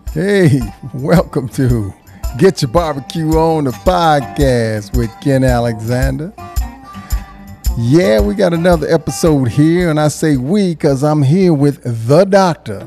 Hey, welcome to Get Your Barbecue On the podcast with Ken Alexander. Yeah, we got another episode here, and I say we because I'm here with the doctor,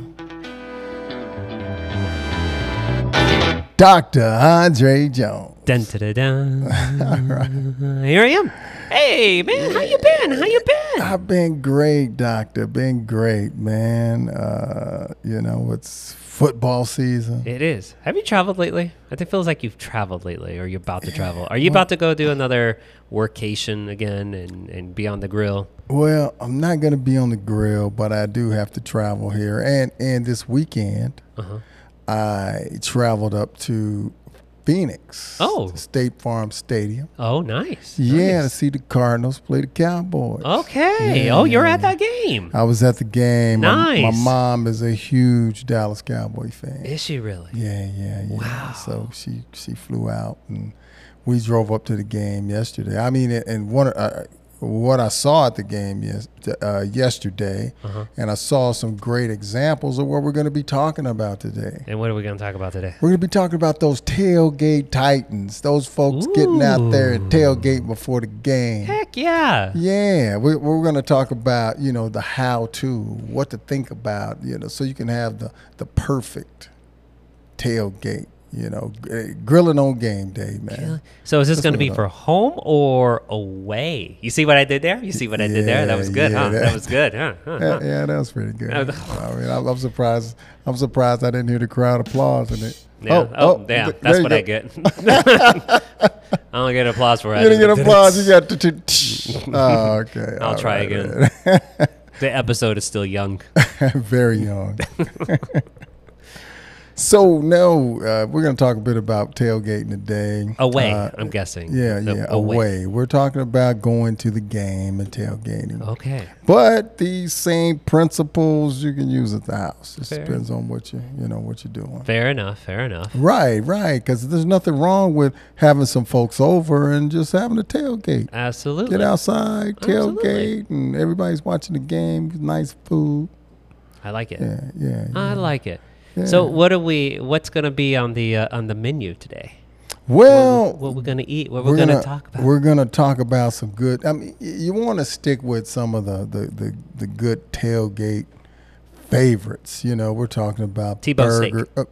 Dr. Andre Jones. Dun, da, da, dun. Right. Here I am. Hey, man, how you been? How you been? I've been great, doctor. Been great, man. It's football season. It is. Have you traveled lately? It feels like you've traveled lately, or you're about to travel. Are you about to go do another workation again and be on the grill? Well, I'm not going to be on the grill, but I do have to travel here. And this weekend, I traveled up to Phoenix, State Farm Stadium. Oh, nice. Yeah, Nice. to see the Cardinals play the Cowboys. Okay. Yeah. Oh, you're at that game. I was at the game. Nice. My mom is a huge Dallas Cowboy fan. Is she really? Yeah. Wow. So she flew out, and we drove up to the game yesterday. I mean, and what I saw at the game yesterday, and I saw some great examples of what we're going to be talking about today. And what are we going to talk about today? We're going to be talking about those tailgate titans, those folks getting out there and tailgate before the game. Heck yeah. Yeah, we're going to talk about, the how-to, what to think about, so you can have the perfect tailgate, grilling on game day, man. So is this going to be for home or away? You see what I did there? That was good, huh? That was good, huh? Yeah, that was pretty good. I mean, I'm surprised. I'm surprised I didn't hear the crowd applause in it. Yeah. Yeah. That's what I get. I don't get applause for it. You didn't get applause. You got to. Oh, okay. I'll try again. The episode is still young. Very young. So now we're going to talk a bit about tailgating today. Away, I'm guessing. Yeah, away. We're talking about going to the game and tailgating. Okay. But these same principles you can use at the house. It Fair. depends on what you're doing. Fair enough. Right. Because there's nothing wrong with having some folks over and just having a tailgate. Absolutely. Get outside, tailgate, Absolutely. and everybody's watching the game. Nice food. I like it. Yeah. I like it. Yeah. So what's going to be on the menu today? Well, What we're going to eat? What we're going to talk about? We're going to talk about some good. I mean, you want to stick with some of the good tailgate favorites. We're talking about T-bone burger. steak.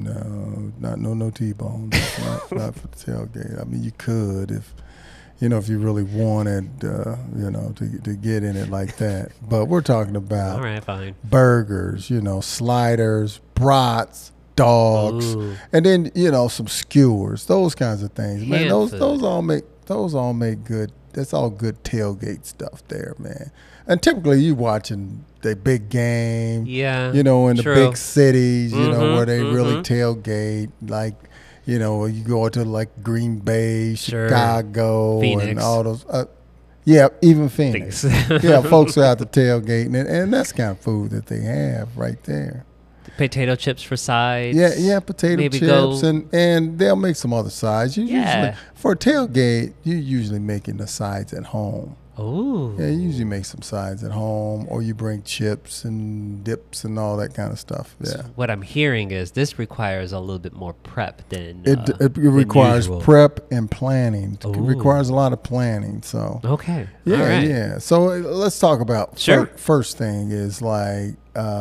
No T-bone. not for the tailgate. I mean, you could if you really wanted, to get in it like that. But we're talking about All right, fine. burgers, sliders, brats, dogs, Ooh. and then some skewers, those kinds of things. Man, Hand those food. all make good. That's all good tailgate stuff there, man. And typically you watching the big game, Yeah. in the true. big cities, Mhm, where they really mhm. tailgate, like. You go to like Green Bay, Sure. Chicago, Phoenix. and all those. Even Phoenix. Yeah, folks are out the tailgating, and that's the kind of food that they have right there. Potato chips for sides. Yeah, potato Maybe chips, go- and they'll make some other sides. Yeah. Usually, for a tailgate, you're usually making the sides at home. Ooh. Yeah, you usually make some sides at home, or you bring chips and dips and all that kind of stuff. Yeah. What I'm hearing is this requires a little bit more prep than It requires usual. prep and planning. It Ooh. requires a lot of planning. So Okay. yeah, All right. yeah. So let's talk about Sure. first thing is like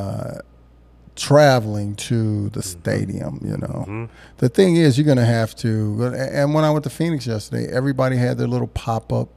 traveling to the stadium. The thing is, you're gonna have to. And when I went to Phoenix yesterday, everybody had their little pop up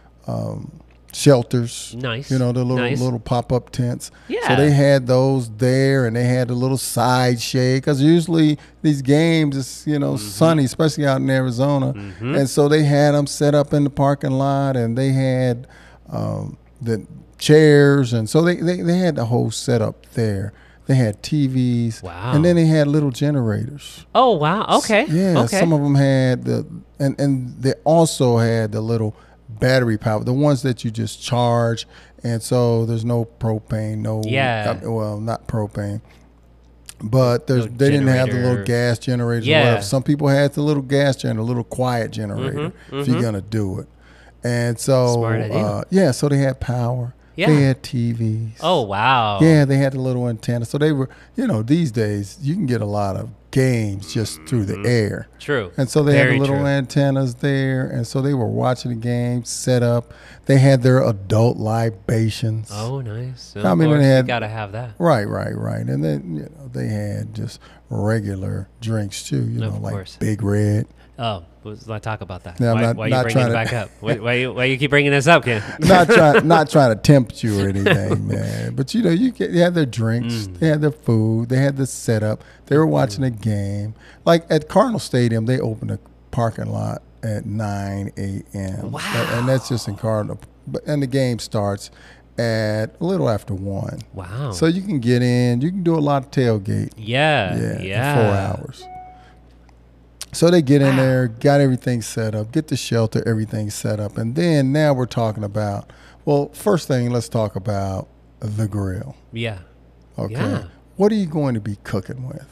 shelters. Nice. The Nice. little pop up tents. Yeah. So they had those there, and they had the little side shade because usually these games it's sunny, especially out in Arizona, and so they had them set up in the parking lot, and they had the chairs, and so they had the whole setup there. They had TVs, Wow. and then they had little generators. Oh wow. Okay. Yeah, Okay. some of them had and they also had the little battery power, the ones that you just charge, and so there's no propane, not propane, but they didn't have the little gas generators. Yeah. Or whatever. Some people had the little gas generator, a little quiet generator, if you're gonna do it, and so Smart idea. so they had power. Yeah. They had TVs. Oh wow. Yeah, they had the little antenna. So they were, these days you can get a lot of games just through the air. True. And so they had Very the little true. antennas there, and so they were watching the game set up. They had their adult libations. Oh, nice. I Of mean, course, they had you gotta have that. right, and then they had just regular drinks too. Of Like course. Big Red. Oh, let's talk about that. Yeah, I'm why not are you bringing it trying back up? Why you keep bringing this up, Ken? not trying to tempt you or anything, man. But you had their drinks, they had their food, they had the setup. They were watching a game. Like at Cardinal Stadium, they opened a parking lot at 9 a.m. Wow. And that's just in Cardinal. And the game starts at a little after 1. Wow. So you can get in. You can do a lot of tailgate. Yeah. In 4 hours. So they get in there, got everything set up, get the shelter, everything set up. And then now we're talking about, well, first thing, let's talk about the grill. Yeah. Okay. Yeah. What are you going to be cooking with?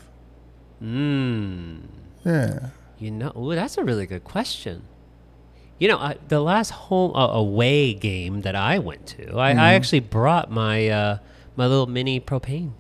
Yeah. Ooh, that's a really good question. The last home away game that I went to, I actually brought my my little mini propane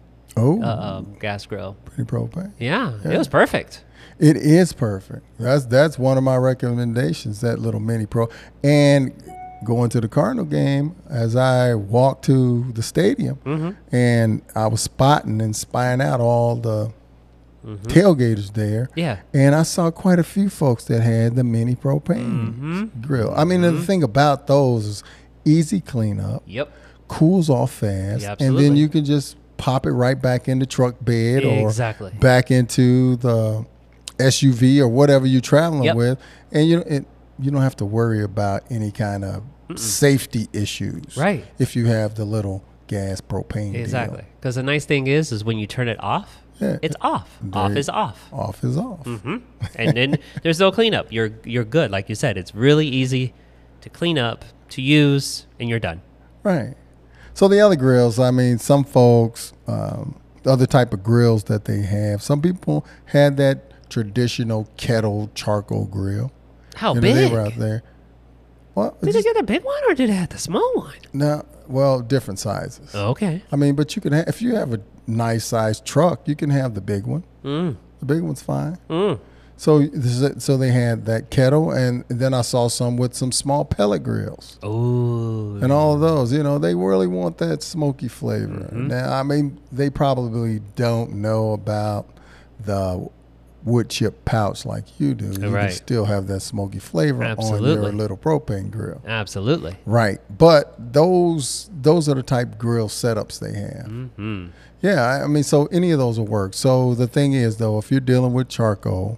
gas grill. Pretty propane. Yeah, it was perfect. It is perfect. That's one of my recommendations, that little mini pro. And going to the Cardinal game, as I walked to the stadium, and I was spotting and spying out all the tailgaters there. Yeah. And I saw quite a few folks that had the mini propane grill. I mean, the thing about those is easy cleanup. Yep. Cools off fast. Yeah, and then absolutely. you can just pop it right back in the truck bed Exactly. or back into the SUV or whatever you're traveling Yep. with. And you don't have to worry about any kind of safety issues. Right. If you have the little gas propane deal. Exactly. Because the nice thing is when you turn it off, Yeah. it's off. Off is off. Off is off. And then there's no cleanup. You're good. Like you said, it's really easy to clean up, to use, and you're done. Right. So the other grills, I mean, some folks, other type of grills that they have, some people had that traditional kettle charcoal grill. How They big? were out there. Well, Did they get the big one or did they have the small one? no, well, different sizes. Okay. I mean, but you can have, if you have a nice sized truck, you can have the big one. The big one's fine. So they had that kettle, and then I saw some with some small pellet grills. Ooh. And all of those, they really want that smoky flavor. Now, I mean, they probably don't know about the wood chip pouch like you do. You Right. can still have that smoky flavor on Absolutely. your little propane grill. Absolutely. Right. But those are the type grill setups they have. Yeah, I mean, so any of those will work. So the thing is, though, if you're dealing with charcoal,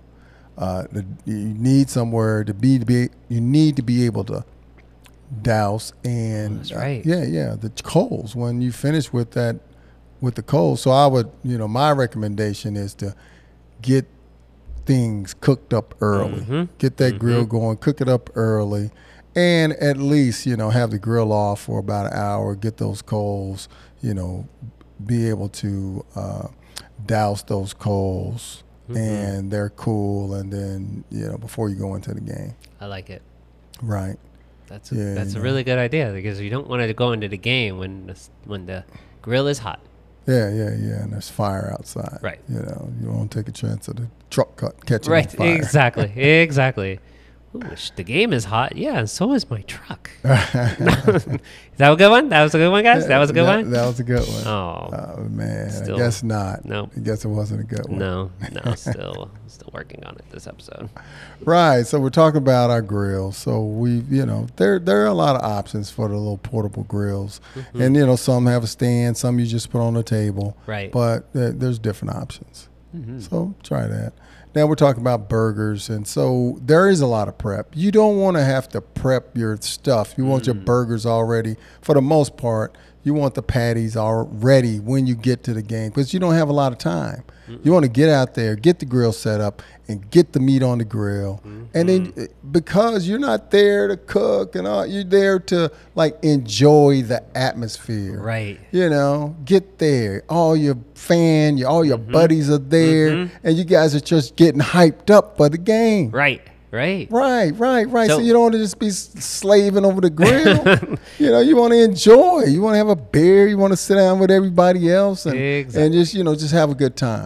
you need somewhere to be you need to be able to douse and That's right. the coals when you finish with the coals. So I would, my recommendation is to get things cooked up early. Get that grill going, cook it up early, and at least, have the grill off for about an hour, get those coals, be able to douse those coals and they're cool, and then, before you go into the game. I like it. Right. That's Yeah, a really good idea because you don't want to go into the game when the grill is hot. Yeah, and there's fire outside. Right. You won't take a chance of the truck catching on Right. fire. Exactly. Ooh, the game is hot. Yeah, and so is my truck. Is that a good one? That was a good one, guys? That was a good one? That was a good one. Oh, man. Still- I guess not. Nope. I guess it wasn't a good one. no, still working on it this episode. Right. So we're talking about our grills. So there are a lot of options for the little portable grills. And, some have a stand, some you just put on the table. Right. But there's different options. So try that. Now we're talking about burgers. And so there is a lot of prep. You don't want to have to prep your stuff. You want your burgers already. For the most part, you want the patties all ready when you get to the game because you don't have a lot of time. You want to get out there, get the grill set up, and get the meat on the grill. And then because you're not there to cook and all, you're there to enjoy the atmosphere. Right. Get there. All your all your buddies are there, and you guys are just getting hyped up for the game. Right. Right. So So- you don't want to just be slaving over the grill. You want to enjoy. You want to have a beer. You want to sit down with everybody else and Exactly. just just have a good time.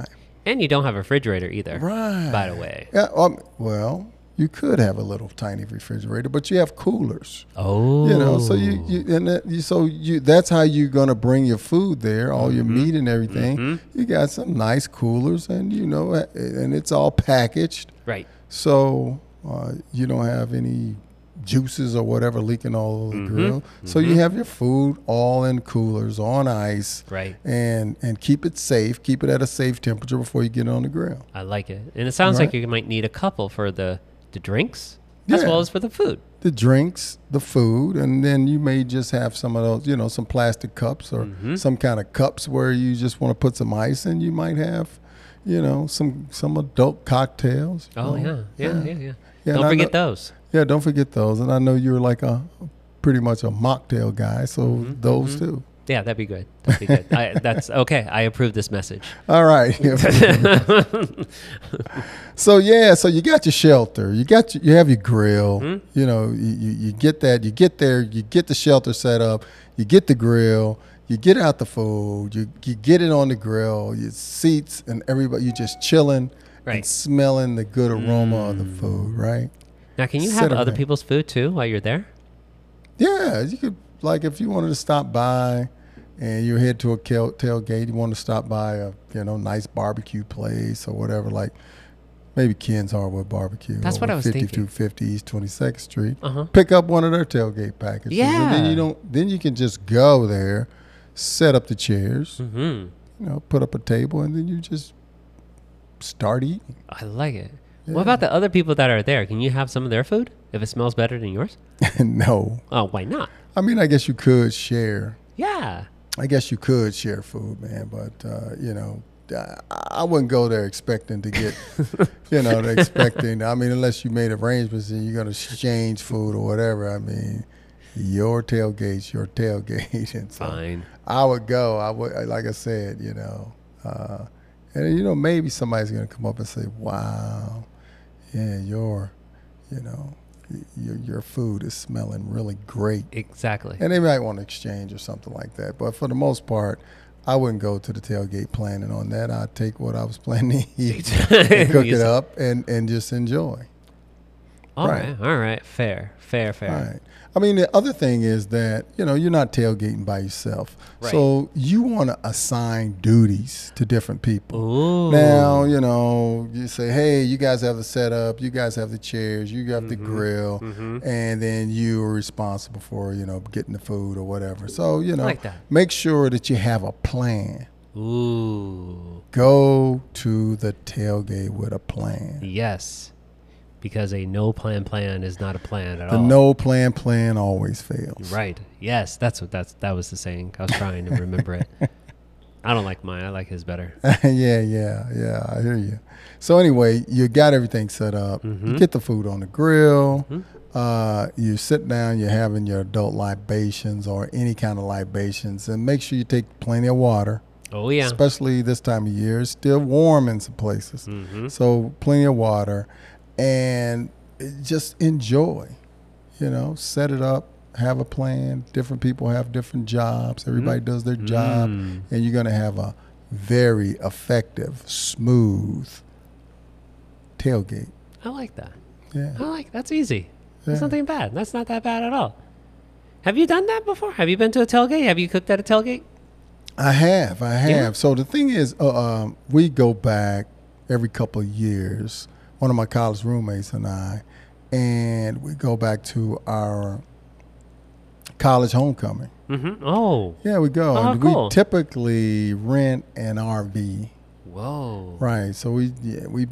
And you don't have a refrigerator either. Right. By the way. Yeah. Well, you could have a little tiny refrigerator, but you have coolers. Oh. You know, so that's how you're gonna bring your food there, all your meat and everything. You got some nice coolers, and and it's all packaged. Right. So you don't have any juices or whatever leaking all over the grill. So you have your food all in coolers on ice. Right. And keep it safe. Keep it at a safe temperature before you get it on the grill. I like it. And it sounds like you might need a couple for the drinks as well as for the food. The drinks, the food, and then you may just have some of those, some plastic cups or some kind of cups where you just want to put some ice in. You might have, some adult cocktails. Oh, yeah. Don't forget those. Yeah, don't forget those. And I know you're like pretty much a mocktail guy, so those too. Yeah, that'd be good. That's okay. I approve this message. All right. So you got your shelter. You have your grill. You get that. You get there. You get the shelter set up. You get the grill. You get out the food. You get it on the grill. Your seats and everybody. You just chilling and smelling the good aroma of the food. Right. Now, can you have other people's food too while you're there? Yeah, you could. Like if you wanted to stop by. And you head to a tailgate, you want to stop by a nice barbecue place or whatever, like maybe Ken's Hardwood Barbecue. That's what I was thinking. 5250 East 22nd Street. Pick up one of their tailgate packages. Yeah. And then you can just go there, set up the chairs, put up a table, and then you just start eating. I like it. Yeah. What about the other people that are there? Can you have some of their food if it smells better than yours? No. Oh, why not? I mean, I guess you could share. Yeah. I guess you could share food, man, but I wouldn't go there expecting to get, I mean, unless you made arrangements and you're going to exchange food or whatever. I mean, your tailgate's your tailgate. And so fine. I would go. I would, like I said, and maybe somebody's going to come up and say, "Wow, yeah, your food is smelling really great." Exactly. And they might want to exchange or something like that. But for the most part, I wouldn't go to the tailgate planning on that. I'd take what I was planning to eat and cook it up and just enjoy. All right. Fair. Right. I mean, the other thing is that, you're not tailgating by yourself. Right. So you want to assign duties to different people. Ooh. Now, you say, hey, you guys have the setup, you guys have the chairs, you got the grill, and then you are responsible for, getting the food or whatever. So, like that. Make sure that you have a plan. Ooh. Go to the tailgate with a plan. Yes. Because a no plan is not a plan at all. The no plan always fails. Right. Yes, that was the saying. I was trying to remember it. I don't like mine. I like his better. Yeah. I hear you. So anyway, you got everything set up. You get the food on the grill. You sit down. You're having your adult libations or any kind of libations, and make sure you take plenty of water. Oh yeah. Especially this time of year, it's still warm in some places. So plenty of water. And just enjoy, set it up, have a plan. Different people have different jobs. Everybody does their job. And you're going to have a very effective, smooth tailgate. I like that. Yeah. That's easy. That's nothing bad. That's not that bad at all. Have you done that before? Have you been to a tailgate? Have you cooked at a tailgate? I have. Yeah. So the thing is, we go back every couple of years. One of my college roommates and I, and we go back to our college homecoming. Oh. Yeah, we go. Oh, and cool. We typically rent an RV. Whoa. Right. So we've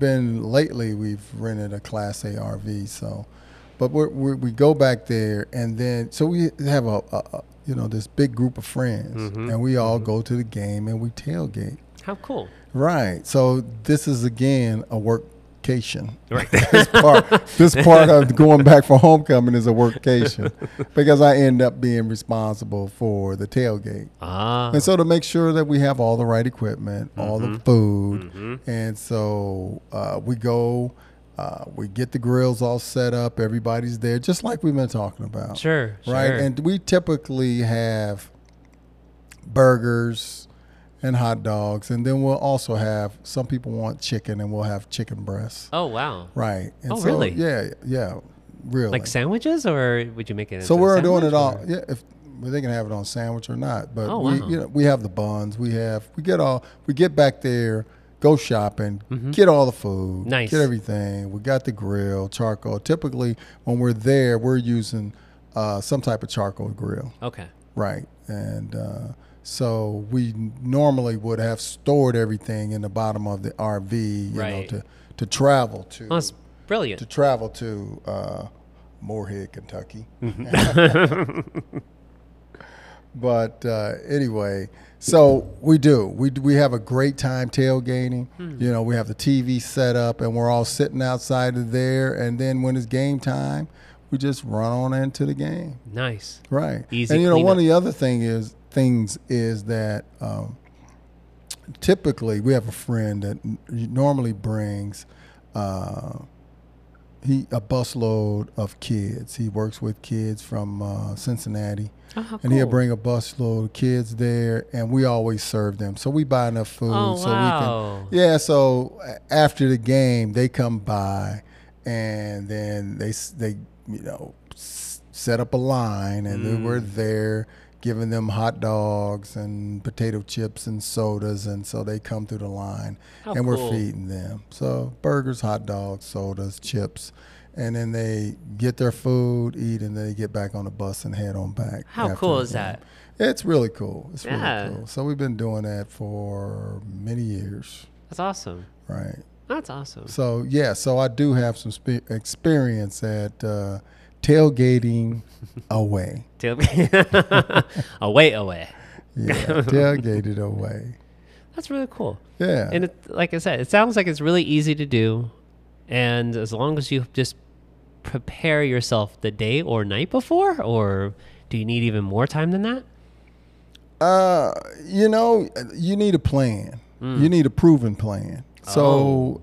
rented a Class A RV. So, but we go back there, and then so we have this big group of friends, and we all go to the game and we tailgate. How cool. Right. So this is again a workcation. Right. this part of going back for homecoming is a workcation because I end up being responsible for the tailgate. And so to make sure that we have all the right equipment, all the food, and so we go, we get the grills all set up, everybody's there, just like we've been talking about. Sure. Right. And we typically have burgers, and hot dogs, and then we'll also have, some people want chicken, and we'll have chicken breasts. Oh, wow. Right. And Oh, really? Yeah, really. Like sandwiches, or would you make it? So into a we're doing sandwich, it all. or- Yeah, if they can have it on sandwich or not, but Oh, we, wow. we have the buns. We get back there, go shopping, get all the food, Nice. get everything. We got the grill, charcoal. Typically, when we're there, we're using some type of charcoal grill, Okay. right? And so we normally would have stored everything in the bottom of the RV, you Right. know, to travel to. Oh, that's brilliant. To travel to Moorhead, Kentucky. But anyway, so we do. We have a great time tailgating. You know, we have the TV set up, and we're all sitting outside of there. And then when it's game time, we just run on into the game. Nice. Right. Easy And you know, one cleanup. of the other things is that typically we have a friend that normally brings a busload of kids. He works with kids from Cincinnati, Oh, how and he'll cool. bring a busload of kids there, and we always serve them. So we buy enough food Oh, so wow. we can. Yeah. So after the game, they come by, and then they set up a line, and then we're there giving them hot dogs and potato chips and sodas, and so they come through the line, How and we're cool. feeding them. So burgers, hot dogs, sodas, chips, and then they get their food, eat, and then they get back on the bus and head on back. How after cool the is game. that? It's really cool. It's Yeah. really cool. So we've been doing that for many years, That's awesome. right? That's awesome. So yeah, so I do have some experience at tailgating away. Away. Yeah, tailgated away. That's really cool. Yeah. And like I said, it sounds like it's really easy to do. And as long as you just prepare yourself the day or night before, or do you need even more time than that? You know, you need a plan. You need a proven plan. So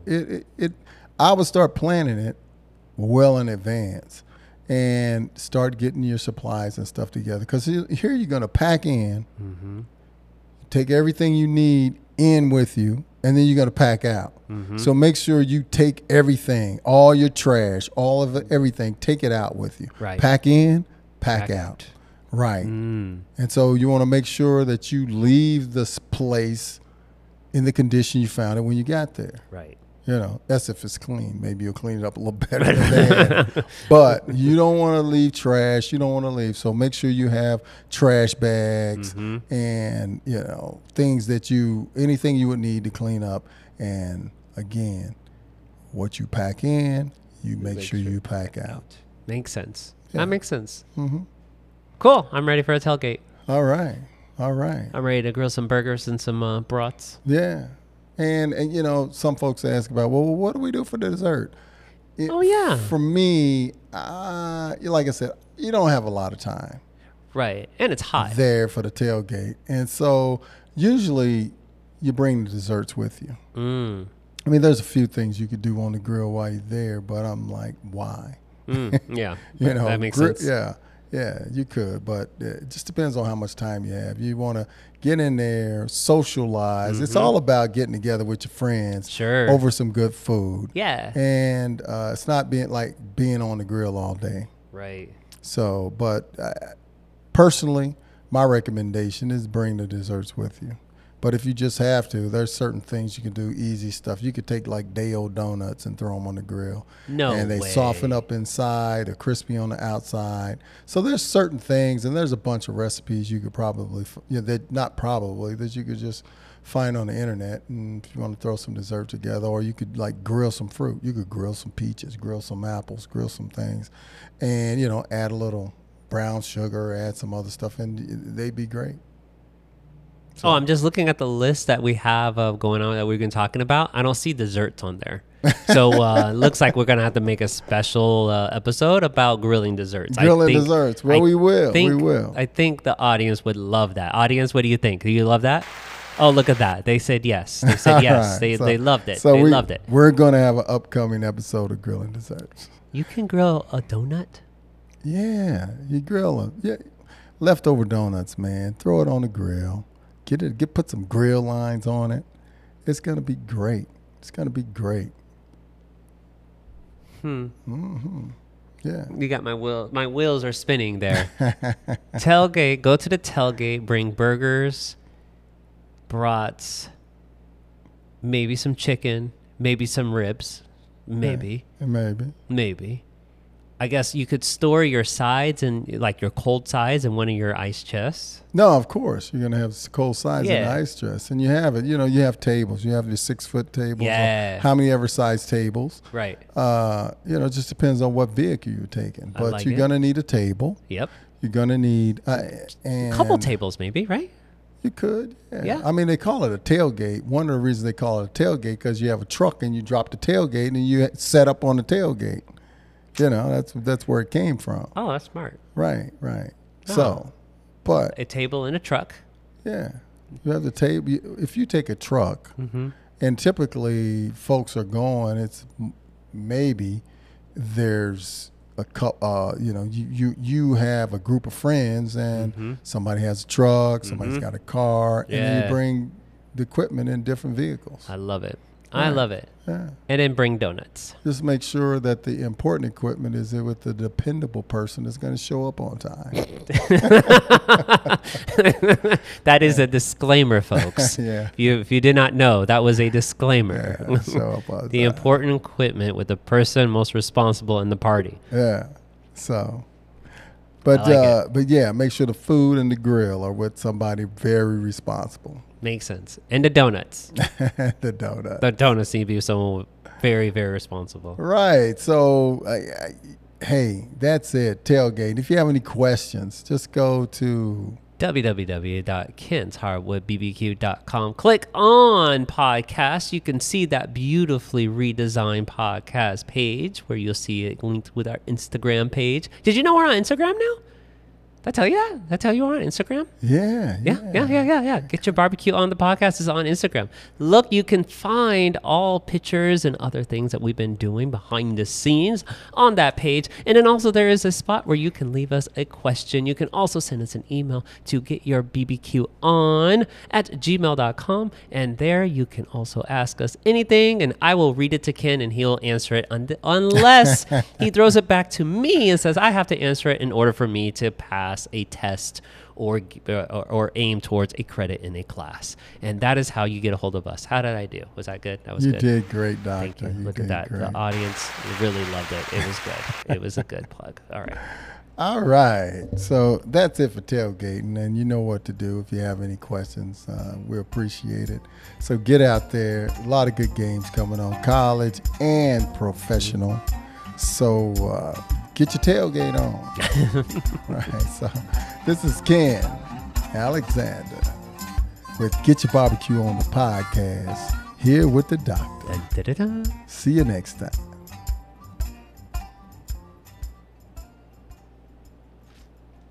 I would start planning it well in advance and start getting your supplies and stuff together. Because here you're going to pack in, take everything you need in with you, and then you're going to pack out. So make sure you take everything, all your trash, all of it, everything, take it out with you. Right. Pack in, pack out. Right. And so you want to make sure that you leave this place in the condition you found it when you got there. Right. You know, that's if it's clean. Maybe you'll clean it up a little better than that. But you don't want to leave trash. You don't want to leave. So make sure you have trash bags and, you know, things that anything you would need to clean up. And again, what you pack in, you make sure you pack out. Makes sense. Yeah. That makes sense. Cool. I'm ready for a tailgate. All right. All right. I'm ready to grill some burgers and some brats. Yeah. And you know, some folks ask about, well, what do we do for dessert? Oh, yeah. For me, like I said, you don't have a lot of time Right. And it's hot. there for the tailgate. And so usually you bring the desserts with you. I mean, there's a few things you could do on the grill while you're there, but I'm like, why? Yeah. You know, that makes sense. Yeah, you could, but it just depends on how much time you have. You want to get in there, socialize. It's all about getting together with your friends Sure. over some good food. Yeah. And it's not being on the grill all day. Right. So, but personally, my recommendation is bring the desserts with you. But if you just have to, there's certain things you can do, easy stuff. You could take like day-old donuts and throw them on the grill. No And they way. soften up inside, they're crispy on the outside. So there's certain things, and there's a bunch of recipes you could probably, that you could just find on the internet. And if you want to throw some dessert together, or you could like grill some fruit. You could grill some peaches, grill some apples, grill some things. And, you know, add a little brown sugar, add some other stuff, and they'd be great. So, Oh, I'm just looking at the list that we have going on that we've been talking about. I don't see desserts on there. So looks like we're going to have to make a special episode about grilling desserts. Grilling desserts. Well, we will. I think the audience would love that. Audience, what do you think? Do you love that? Oh, look at that. They said yes. They said yes. Right. They loved it. So they loved it. We're going to have an upcoming episode of grilling desserts. You can grill a donut? Yeah, you grill them. Yeah, leftover donuts, man. Throw it on the grill. Put some grill lines on it. It's gonna be great. It's gonna be great. Yeah. You got my wheel. My wheels are spinning there. Tailgate. Go to the tailgate. Bring burgers, brats, maybe some chicken, maybe some ribs, maybe. Yeah, maybe. I guess you could store your sides and like your cold sides in one of your ice chests. No, of course. You're going to have cold sides in the ice chest. And you have it. You know, you have tables. You have your 6-foot tables. Yeah. How many ever size tables. Right. You know, it just depends on what vehicle you're taking. But like you're going to need a table. Yep. You're going to need... a couple tables maybe, right? You could. Yeah. I mean, they call it a tailgate. One of the reasons they call it a tailgate because you have a truck and you drop the tailgate and you set up on the tailgate. You know, that's where it came from. Oh, that's smart. Right. Oh. So, but a table in a truck. Yeah, you have the table. If you take a truck, and typically folks are going, it's maybe there's a you know, you have a group of friends and somebody has a truck, somebody's got a car, and then you bring the equipment in different vehicles. I love it. I love it. Yeah. And then bring donuts. Just make sure that the important equipment is there with the dependable person that's going to show up on time. That is a disclaimer, folks. Yeah. If you did not know, that was a disclaimer. Yeah, show up on The time. important equipment with the person most responsible in the party. Yeah. So, but yeah, make sure the food and the grill are with somebody very responsible. Makes sense. And the donuts. The donut. The donuts need to be someone very, very responsible. Right. So, hey, that's it. Tailgate. If you have any questions, just go to www.kenshardwoodbbq.com. Click on podcast. You can see that beautifully redesigned podcast page where you'll see it linked with our Instagram page. Did you know we're on Instagram now? Did I tell you that? Did I tell you we're on Instagram? Yeah. Get Your Barbecue on the Podcast is on Instagram. Look, you can find all pictures and other things that we've been doing behind the scenes on that page. And then also there is a spot where you can leave us a question. You can also send us an email to getyourbbqon@gmail.com. And there you can also ask us anything, and I will read it to Ken, and he'll answer it unless he throws it back to me and says I have to answer it in order for me to pass a test or aim towards a credit in a class. And that is how you get a hold of us. How did I do? Was that good? That was good. You did great, Doctor. Thank you. Look at that. Great. The audience really loved it. It was good. It was a good plug. All right. All right. So that's it for tailgating. And you know what to do if you have any questions. We appreciate it. So get out there. A lot of good games coming on, college and professional. So get your tailgate on. Right. So this is Ken Alexander with Get Your Barbecue on the Podcast here with the doctor. Da-da-da. See you next time.